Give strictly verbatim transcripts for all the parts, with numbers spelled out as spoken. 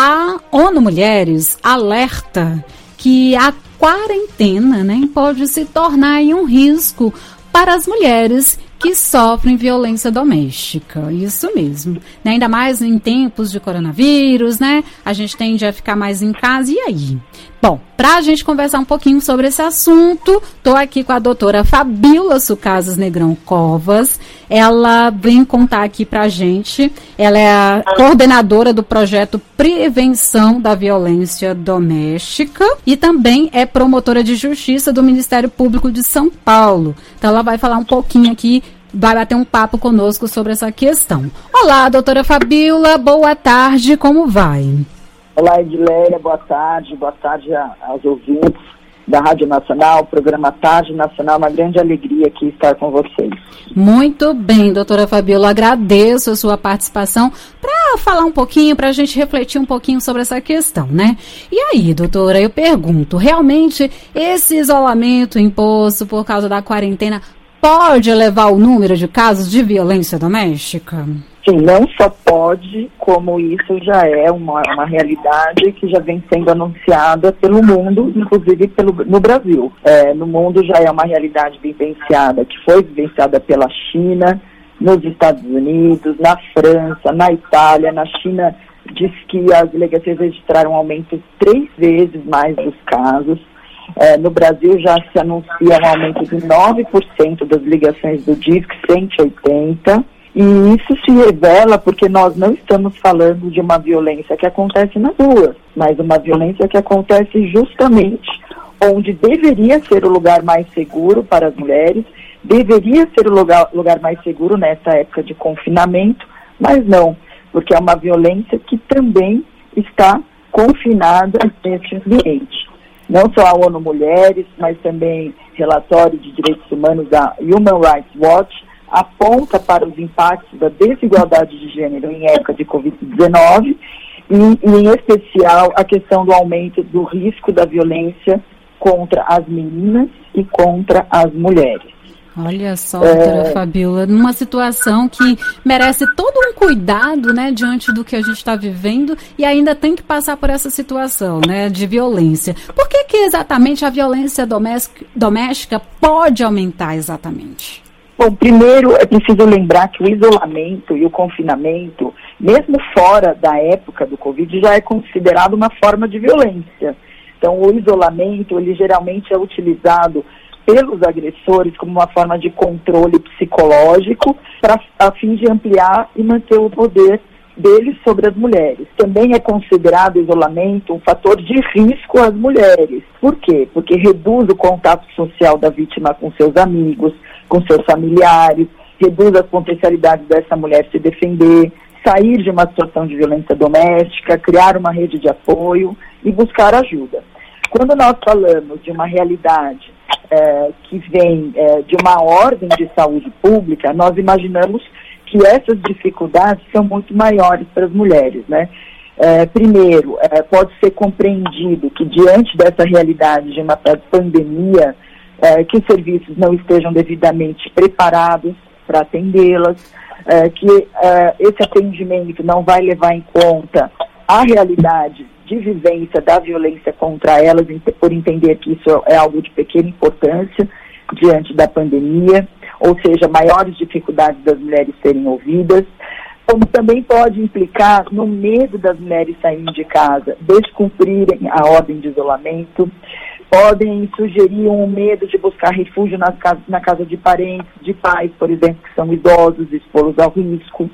a ONU Mulheres alerta que a quarentena, né, pode se tornar aí um risco para as mulheres que sofrem violência doméstica. Isso mesmo. Né? Ainda mais em tempos de coronavírus, né? A gente tende a ficar mais em casa. E aí? Bom, para a gente conversar um pouquinho sobre esse assunto, estou aqui com a doutora Fabíola Sucasas Negrão Covas. Ela vem contar aqui para a gente. Ela é a coordenadora do projeto Prevenção da Violência Doméstica e também é promotora de justiça do Ministério Público de São Paulo. Então, ela vai falar um pouquinho aqui, vai bater um papo conosco sobre essa questão. Olá, doutora Fabíola, boa tarde, como vai? Olá, Edileia, boa tarde, boa tarde a, aos ouvintes da Rádio Nacional, programa Tarde Nacional, uma grande alegria aqui estar com vocês. Muito bem, doutora Fabíola, agradeço a sua participação para falar um pouquinho, para a gente refletir um pouquinho sobre essa questão, né? E aí, doutora, eu pergunto, realmente esse isolamento imposto por causa da quarentena pode elevar o número de casos de violência doméstica? Sim, não só pode, como isso já é uma, uma realidade que já vem sendo anunciada pelo mundo, inclusive pelo, no Brasil. É, no mundo já é uma realidade vivenciada, que foi vivenciada pela China, nos Estados Unidos, na França, na Itália. Na China diz que as delegacias registraram um aumento três vezes mais dos casos. É, no Brasil já se anuncia um aumento de nove por cento das ligações do DISC cento e oitenta. E isso se revela porque nós não estamos falando de uma violência que acontece nas ruas, mas uma violência que acontece justamente onde deveria ser o lugar mais seguro para as mulheres, deveria ser o lugar, lugar mais seguro nessa época de confinamento, mas não, porque é uma violência que também está confinada nesse ambiente. Não só a ONU Mulheres, mas também relatório de direitos humanos da Human Rights Watch, aponta para os impactos da desigualdade de gênero em época de covid dezenove e, e, em especial, a questão do aumento do risco da violência contra as meninas e contra as mulheres. Olha só, doutora é... Fabíola, numa situação que merece todo um cuidado, né, diante do que a gente está vivendo e ainda tem que passar por essa situação, né, de violência. Por que que exatamente a violência doméstica, doméstica pode aumentar exatamente? Bom, primeiro é preciso lembrar que o isolamento e o confinamento, mesmo fora da época do Covid, já é considerado uma forma de violência. Então, o isolamento, ele geralmente é utilizado pelos agressores como uma forma de controle psicológico pra, a fim de ampliar e manter o poder deles sobre as mulheres. Também é considerado o isolamento um fator de risco às mulheres. Por quê? Porque reduz o contato social da vítima com seus amigos, com seus familiares, reduz as potencialidades dessa mulher se defender, sair de uma situação de violência doméstica, criar uma rede de apoio e buscar ajuda. Quando nós falamos de uma realidade é, que vem é, de uma ordem de saúde pública, nós imaginamos que essas dificuldades são muito maiores para as mulheres, né? É, primeiro, é, pode ser compreendido que diante dessa realidade de uma pandemia, é, que os serviços não estejam devidamente preparados para atendê-las, é, que é, esse atendimento não vai levar em conta a realidade de vivência da violência contra elas, por entender que isso é algo de pequena importância diante da pandemia, ou seja, maiores dificuldades das mulheres serem ouvidas, como também pode implicar no medo das mulheres saírem de casa, descumprirem a ordem de isolamento, podem sugerir um medo de buscar refúgio nas casas, na casa de parentes, de pais, por exemplo, que são idosos, expô-los ao risco,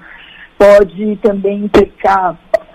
pode também implicar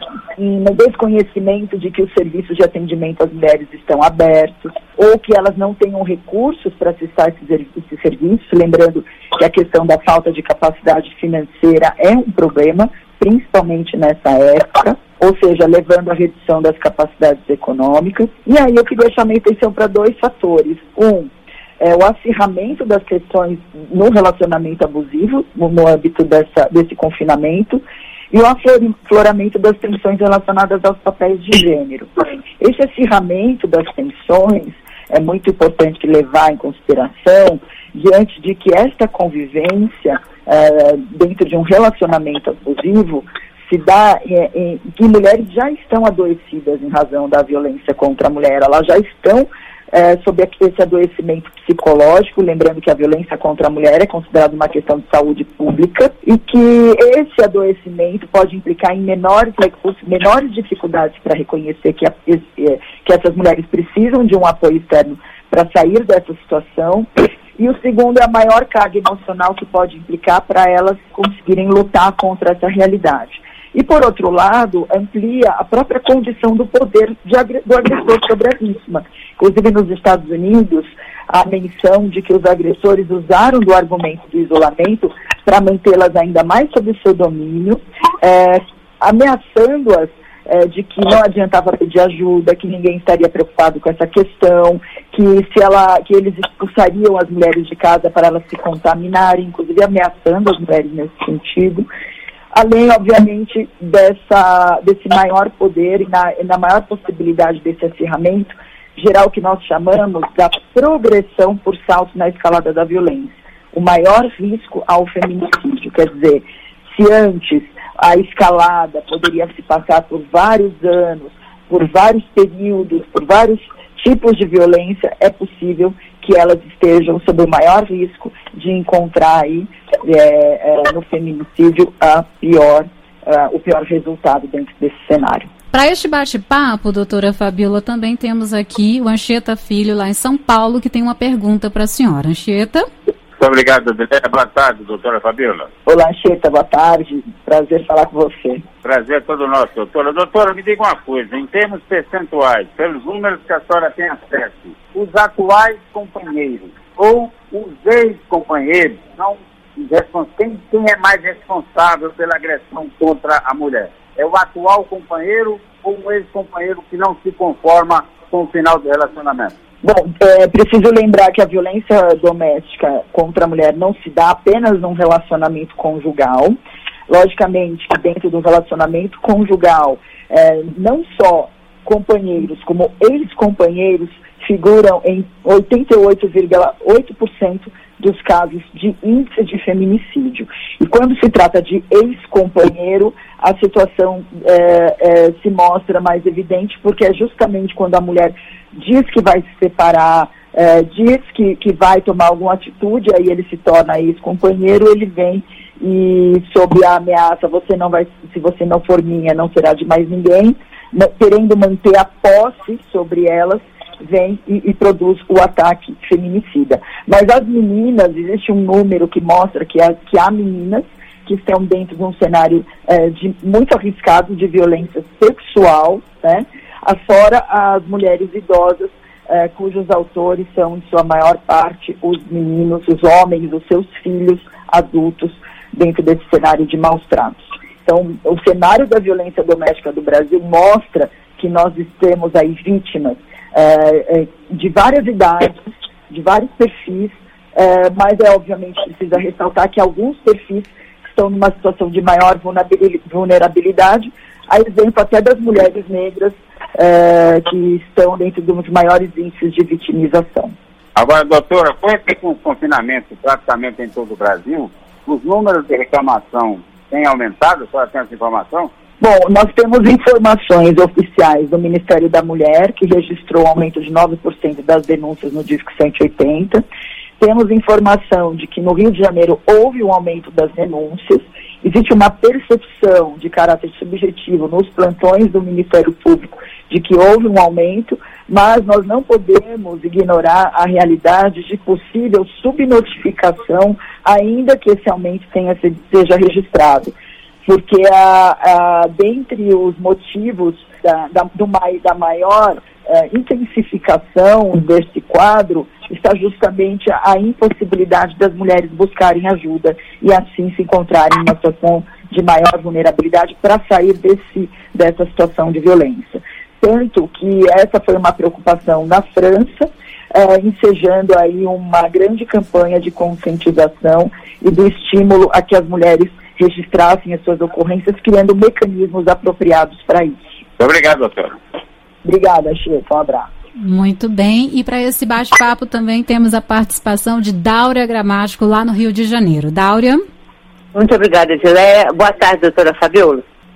no desconhecimento de que os serviços de atendimento às mulheres estão abertos, ou que elas não tenham recursos para acessar esses, esses serviços, lembrando que a questão da falta de capacidade financeira é um problema, principalmente nessa época, ou seja, levando à redução das capacidades econômicas. E aí eu queria chamar a atenção para dois fatores. Um, é o acirramento das questões no relacionamento abusivo, no, no âmbito dessa, desse confinamento, e o afloramento das tensões relacionadas aos papéis de gênero. Esse acirramento das tensões é muito importante levar em consideração diante de que esta convivência, é, dentro de um relacionamento abusivo, se dá é, em que mulheres já estão adoecidas em razão da violência contra a mulher, elas já estão é, sob esse adoecimento psicológico, lembrando que a violência contra a mulher é considerada uma questão de saúde pública e que esse adoecimento pode implicar em menores recursos, menores dificuldades para reconhecer que, a, que essas mulheres precisam de um apoio externo para sair dessa situação. E o segundo é a maior carga emocional que pode implicar para elas conseguirem lutar contra essa realidade. E, por outro lado, amplia a própria condição do poder de agre- do agressor sobre a vítima. Inclusive, nos Estados Unidos, a menção de que os agressores usaram do argumento do isolamento para mantê-las ainda mais sob o seu domínio, é, ameaçando-as É, de que não adiantava pedir ajuda, que ninguém estaria preocupado com essa questão, que, se ela, que eles expulsariam as mulheres de casa para elas se contaminarem, inclusive ameaçando as mulheres nesse sentido. Além, obviamente, dessa, desse maior poder e na, na maior possibilidade desse acirramento, gerar o que nós chamamos da progressão por salto na escalada da violência. O maior risco ao feminicídio, quer dizer, se antes a escalada poderia se passar por vários anos, por vários períodos, por vários tipos de violência, é possível que elas estejam sob o maior risco de encontrar aí, é, é, no feminicídio a pior, uh, o pior resultado dentro desse cenário. Para este bate-papo, doutora Fabíola, também temos aqui o Anchieta Filho, lá em São Paulo, que tem uma pergunta para a senhora. Anchieta? Muito obrigado, doutora. Boa tarde, doutora Fabíola. Olá, Anchieta, boa tarde. Prazer falar com você. Prazer é todo nosso, doutora. Doutora, me diga uma coisa, em termos percentuais, pelos números que a senhora tem acesso, os atuais companheiros ou os ex-companheiros, são quem, quem é mais responsável pela agressão contra a mulher? É o atual companheiro ou um ex-companheiro que não se conforma com o final do relacionamento? Bom, é preciso lembrar que a violência doméstica contra a mulher não se dá apenas num relacionamento conjugal. Logicamente que dentro do relacionamento conjugal, é, não só companheiros como ex-companheiros figuram em oitenta e oito vírgula oito por cento dos casos de índice de feminicídio. E quando se trata de ex-companheiro, a situação é, é, se mostra mais evidente, porque é justamente quando a mulher diz que vai se separar, é, diz que, que vai tomar alguma atitude, aí ele se torna ex-companheiro, ele vem e, sob a ameaça, você não vai, se você não for minha, não será de mais ninguém, querendo manter a posse sobre elas, vem e, e produz o ataque feminicida. Mas as meninas, existe um número que mostra que há, que há meninas que estão dentro de um cenário é, de, muito arriscado de violência sexual, né? Afora as mulheres idosas, é, cujos autores são, em sua maior parte, os meninos, os homens, os seus filhos adultos, dentro desse cenário de maus tratos. Então, o cenário da violência doméstica do Brasil mostra que nós temos aí vítimas É, é, de várias idades, de vários perfis, é, mas é obviamente precisa ressaltar que alguns perfis estão numa situação de maior vulnerabilidade, a exemplo até das mulheres negras, é, que estão dentro dos maiores índices de vitimização. Agora, doutora, foi que com o confinamento praticamente em todo o Brasil, os números de reclamação têm aumentado? A senhora tem essa informação? Bom, nós temos informações oficiais do Ministério da Mulher, que registrou um aumento de nove por cento das denúncias no DISC cento e oitenta. Temos informação de que no Rio de Janeiro houve um aumento das denúncias. Existe uma percepção de caráter subjetivo nos plantões do Ministério Público de que houve um aumento, mas nós não podemos ignorar a realidade de possível subnotificação, ainda que esse aumento tenha, seja registrado. Porque a, a, dentre os motivos da, da, do, da maior uh, intensificação desse quadro está justamente a, a impossibilidade das mulheres buscarem ajuda e assim se encontrarem em uma situação de maior vulnerabilidade para sair desse, dessa situação de violência. Tanto que essa foi uma preocupação na França, uh, ensejando aí uma grande campanha de conscientização e do estímulo a que as mulheres registrassem as suas ocorrências, criando mecanismos apropriados para isso. Muito obrigado, doutora. Obrigada, Chico. Um abraço. Muito bem. E para esse bate-papo também temos a participação de Dáurea Gramático, lá no Rio de Janeiro. Dáurea? Muito obrigada, Gileia. Boa tarde, doutora Fabíola.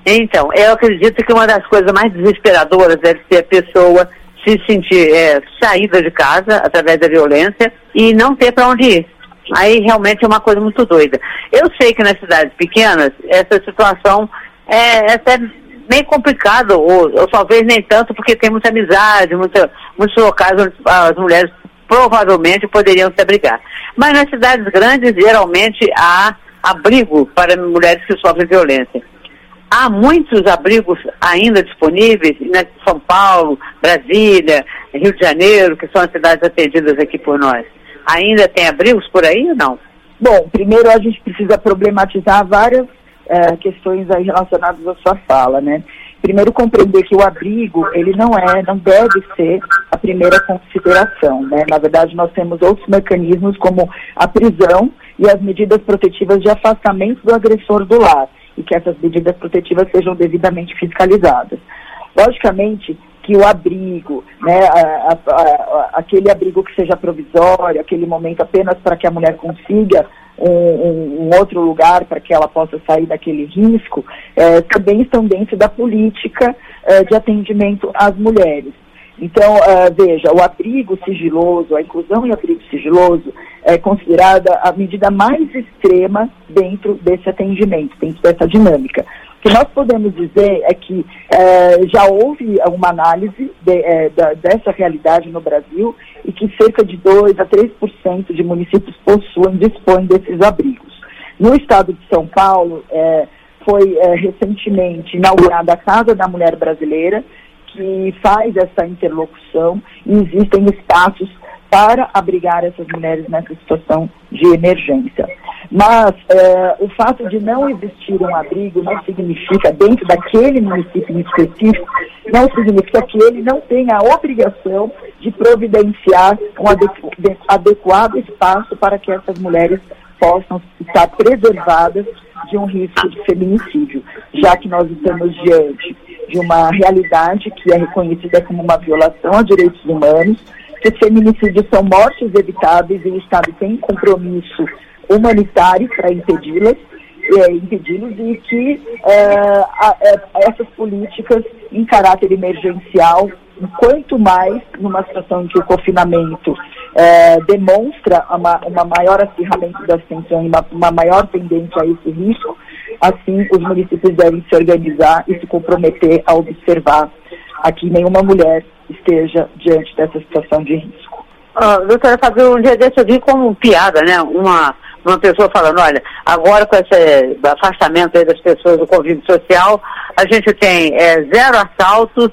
Então, eu acredito que uma das coisas mais desesperadoras deve ser a pessoa se sentir é, saída de casa através da violência e não ter para onde ir. Aí realmente é uma coisa muito doida. Eu sei que nas cidades pequenas essa situação é, é até meio complicado, ou, ou talvez nem tanto, porque tem muita amizade, muita, muitos locais onde as mulheres provavelmente poderiam se abrigar. Mas nas cidades grandes, geralmente, há abrigo para mulheres que sofrem violência. Há muitos abrigos ainda disponíveis, em São Paulo, Brasília, Rio de Janeiro, que são as cidades atendidas aqui por nós. Ainda tem abrigos por aí ou não? Bom, primeiro a gente precisa problematizar várias é, questões aí relacionadas à sua fala, né? Primeiro, compreender que o abrigo, ele não é, não deve ser a primeira consideração, né? Na verdade, nós temos outros mecanismos como a prisão e as medidas protetivas de afastamento do agressor do lar, e que essas medidas protetivas sejam devidamente fiscalizadas. Logicamente que o abrigo, né, a, a, a, aquele abrigo que seja provisório, aquele momento apenas para que a mulher consiga um, um, um outro lugar para que ela possa sair daquele risco, é, também estão dentro da política é, de atendimento às mulheres. Então, uh, veja, o abrigo sigiloso, a inclusão em abrigo sigiloso é considerada a medida mais extrema dentro desse atendimento, dentro dessa dinâmica. O que nós podemos dizer é que uh, já houve uma análise de, uh, da, dessa realidade no Brasil e que cerca de dois a três por cento de municípios possuem, dispõem desses abrigos. No estado de São Paulo, uh, foi uh, recentemente inaugurada a Casa da Mulher Brasileira, que faz essa interlocução, e existem espaços para abrigar essas mulheres nessa situação de emergência. Mas é, o fato de não existir um abrigo não significa, dentro daquele município em específico, não significa que ele não tenha a obrigação de providenciar um adequ- adequado espaço para que essas mulheres possam estar preservadas de um risco de feminicídio, já que nós estamos diante de uma realidade que é reconhecida como uma violação a direitos humanos, que os feminicídios são mortes evitáveis e o Estado tem compromisso humanitário para impedi-las, é, impedi-los e que é, a, é, essas políticas em caráter emergencial, quanto mais numa situação em que o confinamento é, demonstra uma, uma maior acirramento das tensões, uma, uma maior tendência a esse risco, assim os municípios devem se organizar e se comprometer a observar a que nenhuma mulher esteja diante dessa situação de risco. Uh, doutora Fabio, um dia desse eu vi como piada, né? Uma, uma pessoa falando, olha, agora com esse afastamento aí das pessoas do convívio social, a gente tem é, zero assaltos,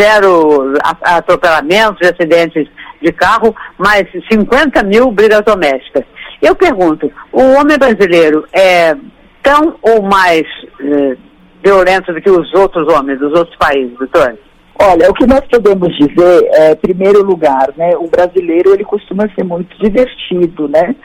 zero atropelamentos, acidentes de carro, mais cinquenta mil brigas domésticas. Eu pergunto, o homem brasileiro é tão ou mais eh, violento do que os outros homens dos outros países, doutor? Olha, o que nós podemos dizer é, em primeiro lugar, né, o brasileiro ele costuma ser muito divertido, né?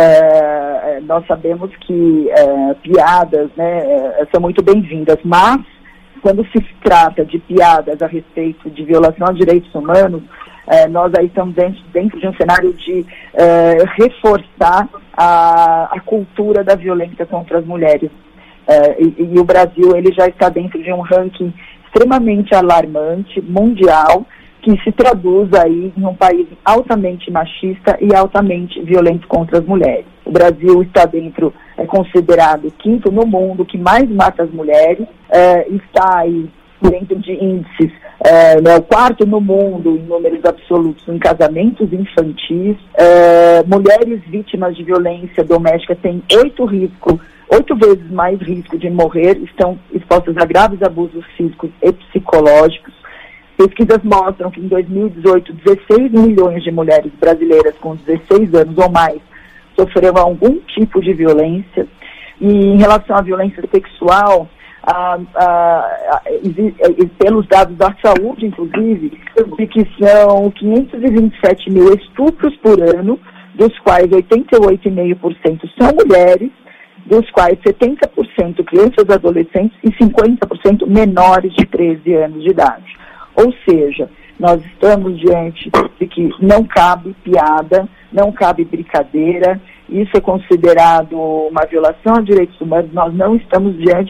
É, nós sabemos que é, piadas, né, é, são muito bem-vindas, mas quando se trata de piadas a respeito de violação a direitos humanos, é, nós aí estamos dentro, dentro de um cenário de é, reforçar a, a cultura da violência contra as mulheres. É, e, e o Brasil ele já está dentro de um ranking extremamente alarmante, mundial, que se traduz aí em um país altamente machista e altamente violento contra as mulheres. O Brasil está dentro, é considerado quinto no mundo, que mais mata as mulheres, é, está aí dentro de índices, é, né, o quarto no mundo em números absolutos em casamentos infantis. É, mulheres vítimas de violência doméstica têm oito riscos, oito vezes mais risco de morrer, estão expostas a graves abusos físicos e psicológicos. Pesquisas mostram que em dois mil e dezoito, dezesseis milhões de mulheres brasileiras com dezesseis anos ou mais sofreram algum tipo de violência. E em relação à violência sexual, a, a, a, a, pelos dados da saúde, inclusive, de que são quinhentos e vinte e sete mil estupros por ano, dos quais oitenta e oito vírgula cinco por cento são mulheres, dos quais setenta por cento crianças e adolescentes e cinquenta por cento menores de treze anos de idade. Ou seja, nós estamos diante de que não cabe piada, não cabe brincadeira, isso é considerado uma violação a direitos humanos, nós não estamos diante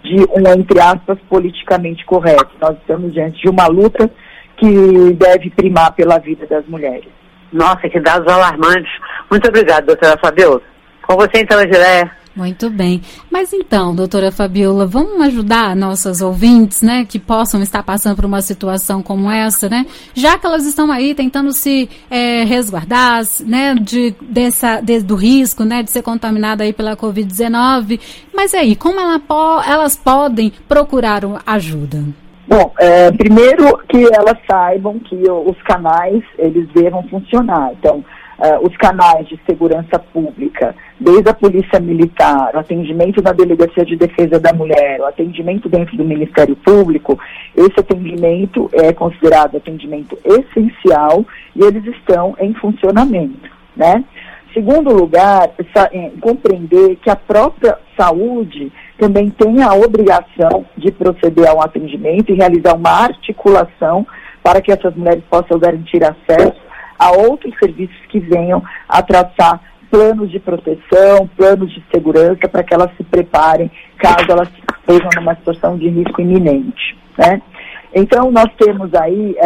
de um, entre aspas, politicamente correto. Nós estamos diante de uma luta que deve primar pela vida das mulheres. Nossa, que dados alarmantes. Muito obrigada, doutora Fabiola. Com você, então, Gileia. Muito bem. Mas então, doutora Fabiola, vamos ajudar nossas ouvintes, né, que possam estar passando por uma situação como essa, né, já que elas estão aí tentando se é, resguardar, né, de, dessa, de, do risco, né, de ser contaminada aí pela covid dezenove. Mas aí, como ela po- elas podem procurar ajuda? Bom, é, primeiro que elas saibam que os canais, eles devam funcionar. Então, uh, os canais de segurança pública, desde a Polícia Militar, o atendimento na Delegacia de Defesa da Mulher, o atendimento dentro do Ministério Público, esse atendimento é considerado atendimento essencial e eles estão em funcionamento, né? Segundo lugar, compreender que a própria saúde também tem a obrigação de proceder ao atendimento e realizar uma articulação para que essas mulheres possam garantir acesso a outros serviços que venham a traçar planos de proteção, planos de segurança, para que elas se preparem caso elas estejam numa situação de risco iminente, né? Então, nós temos aí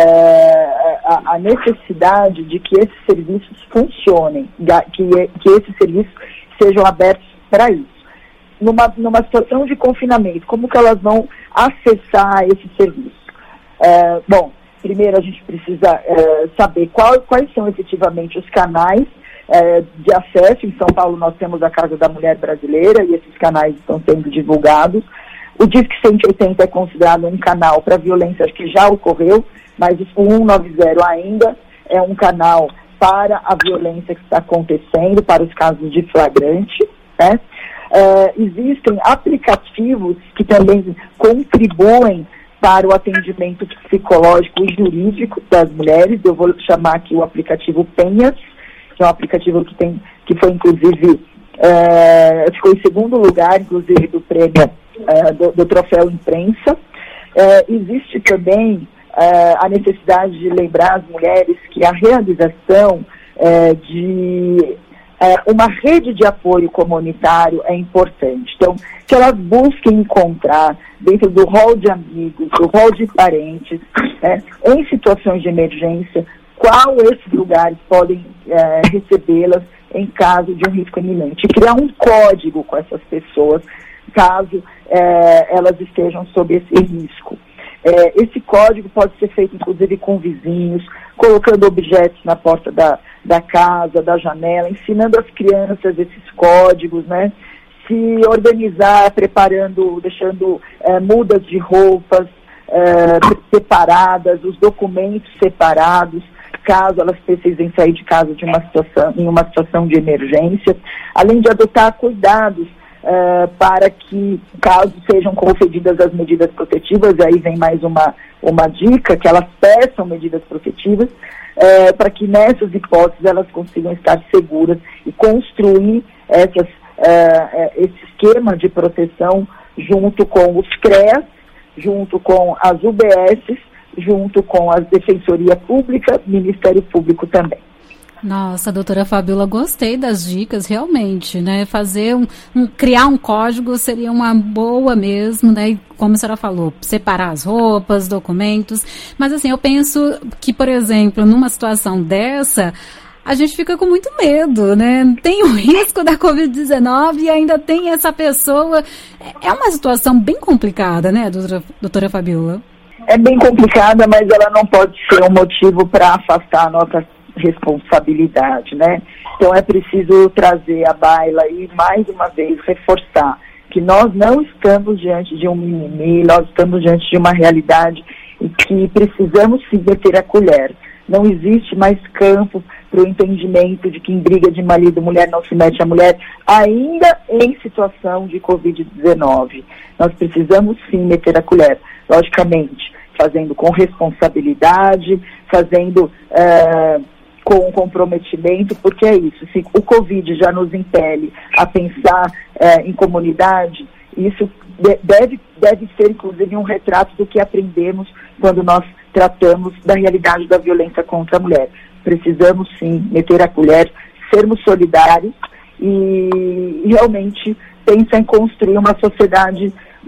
é, a, a necessidade de que esses serviços funcionem, que, que esses serviços sejam abertos para isso. Numa, numa situação de confinamento, como que elas vão acessar esse serviço? É, bom, primeiro a gente precisa é, saber qual, quais são efetivamente os canais é, de acesso. Em São Paulo nós temos a Casa da Mulher Brasileira e esses canais estão sendo divulgados. O Disque cento e oitenta é considerado um canal para violência que já ocorreu, mas o cento e noventa ainda é um canal para a violência que está acontecendo, para os casos de flagrante, né? Uh, existem aplicativos que também contribuem para o atendimento psicológico e jurídico das mulheres. Eu vou chamar aqui o aplicativo Penhas, que é um aplicativo que, tem, que foi inclusive, uh, ficou em segundo lugar, inclusive, do prêmio uh, do, do troféu imprensa. Uh, existe também uh, a necessidade de lembrar as mulheres que a realização uh, de É, uma rede de apoio comunitário é importante. Então, que elas busquem encontrar dentro do rol de amigos, do rol de parentes, né, em situações de emergência, qual esses lugares podem é, recebê-las em caso de um risco iminente. E criar um código com essas pessoas, caso é, elas estejam sob esse risco. É, esse código pode ser feito, inclusive, com vizinhos, colocando objetos na porta da, da casa, da janela, ensinando as crianças esses códigos, né? Se organizar, preparando, deixando é, mudas de roupas é, separadas, os documentos separados, caso elas precisem sair de casa de uma situação, em uma situação de emergência, além de adotar cuidados Uh, para que, caso sejam concedidas as medidas protetivas, aí vem mais uma, uma dica, que elas peçam medidas protetivas, uh, para que nessas hipóteses elas consigam estar seguras e construir essas, uh, esse esquema de proteção junto com os C R E A S, junto com as U B S, junto com a Defensoria Pública, Ministério Público também. Nossa, doutora Fabiola, gostei das dicas, realmente, né? Fazer um, um, criar um código seria uma boa mesmo, né? E, como a senhora falou, separar as roupas, documentos. Mas assim, eu penso que, por exemplo, numa situação dessa, a gente fica com muito medo, né? Tem o risco da covid dezenove e ainda tem essa pessoa. É uma situação bem complicada, né, doutora, doutora Fabiola? É bem complicada, mas ela não pode ser um motivo para afastar a nossa responsabilidade, né? Então é preciso trazer à baila e mais uma vez reforçar que nós não estamos diante de um mimimi, nós estamos diante de uma realidade em que precisamos sim meter a colher. Não existe mais campo para o entendimento de que em briga de marido mulher não se mete a mulher, ainda em situação de covid dezenove. Nós precisamos sim meter a colher, logicamente, fazendo com responsabilidade, fazendo uh, com comprometimento, porque é isso, se o Covid já nos impele a pensar eh, em comunidade, isso de, deve, deve ser, inclusive, um retrato do que aprendemos quando nós tratamos da realidade da violência contra a mulher. Precisamos, sim, meter a colher, sermos solidários e realmente pensar em construir uma sociedade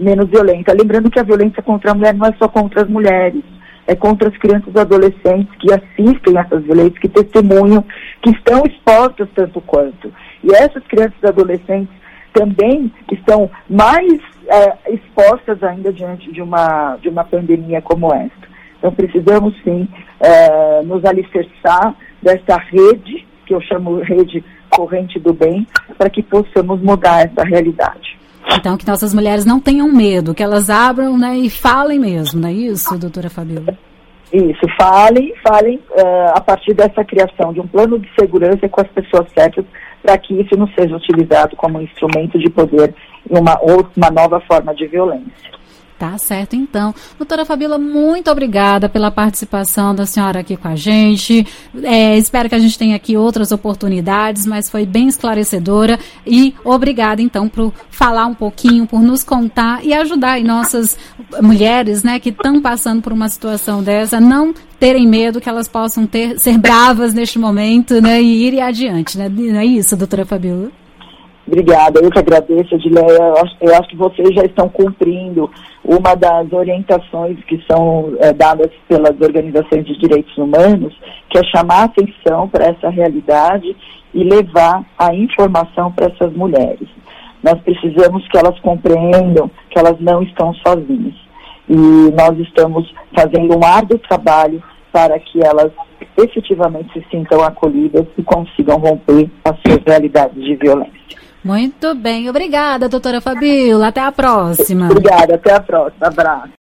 menos violenta. Lembrando que a violência contra a mulher não é só contra as mulheres, é contra as crianças e adolescentes que assistem a essas violências, que testemunham, que estão expostas tanto quanto. E essas crianças e adolescentes também estão mais é, expostas ainda diante de uma, de uma pandemia como esta. Então precisamos sim é, nos alicerçar dessa rede, que eu chamo rede corrente do bem, para que possamos mudar essa realidade. Então, que nossas mulheres não tenham medo, que elas abram, né, e falem mesmo, não é isso, doutora Fabíola? Isso, falem, falem uh, a partir dessa criação de um plano de segurança com as pessoas certas, para que isso não seja utilizado como um instrumento de poder em uma, ou uma nova forma de violência. Tá certo, então. Doutora Fabíola, muito obrigada pela participação da senhora aqui com a gente. É, espero que a gente tenha aqui outras oportunidades, mas foi bem esclarecedora. E obrigada, então, por falar um pouquinho, por nos contar e ajudar aí nossas mulheres, né, que estão passando por uma situação dessa, não terem medo, que elas possam ter, ser bravas neste momento, né, e irem adiante, né? Não é isso, doutora Fabíola? Obrigada, eu que agradeço, Edileia. Eu acho, eu acho que vocês já estão cumprindo uma das orientações que são é, dadas pelas organizações de direitos humanos, que é chamar a atenção para essa realidade e levar a informação para essas mulheres. Nós precisamos que elas compreendam que elas não estão sozinhas. E nós estamos fazendo um árduo trabalho para que elas efetivamente se sintam acolhidas e consigam romper as suas realidades de violência. Muito bem, obrigada, doutora Fabíola. Até a próxima. Obrigada, até a próxima. Abraço.